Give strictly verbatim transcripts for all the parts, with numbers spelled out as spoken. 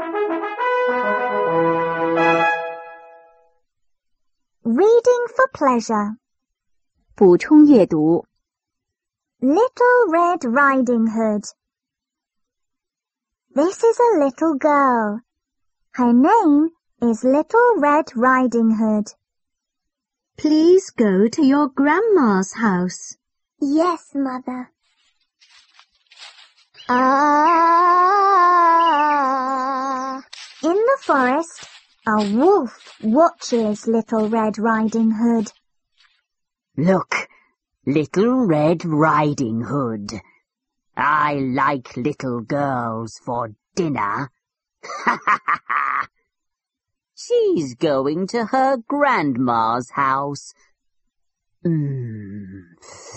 Reading for pleasure. 补充阅读 Little Red Riding Hood. This is a little girl. Her name is Little Red Riding Hood. Please go to your grandma's house. Yes, Mother. Ah! In the forest, a wolf watches Little Red Riding Hood. Look, Little Red Riding Hood. I like little girls for dinner. Ha ha ha ha! She's going to her grandma's house. Mm.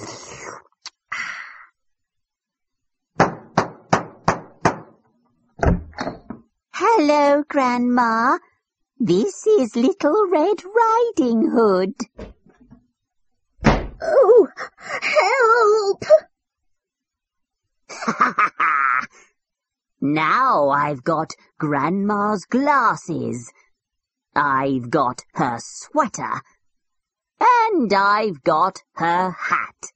Hello, Grandma. This is Little Red Riding Hood. Oh, help! Now I've got Grandma's glasses. I've got her sweater. And I've got her hat.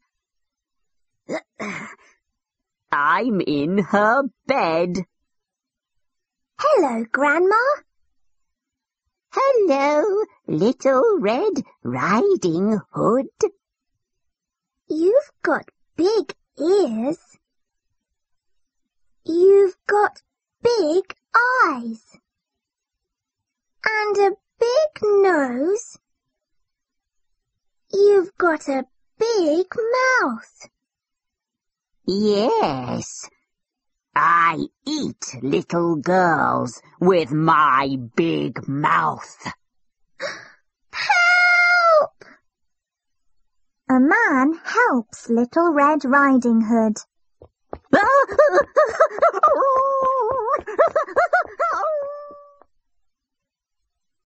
I'm in her bed. Hello, Grandma. Hello, Little Red Riding Hood. You've got big ears. You've got big eyes. And a big nose. You've got a big mouth. Yes, I eat little girls with my big mouth. Help! A man helps Little Red Riding Hood.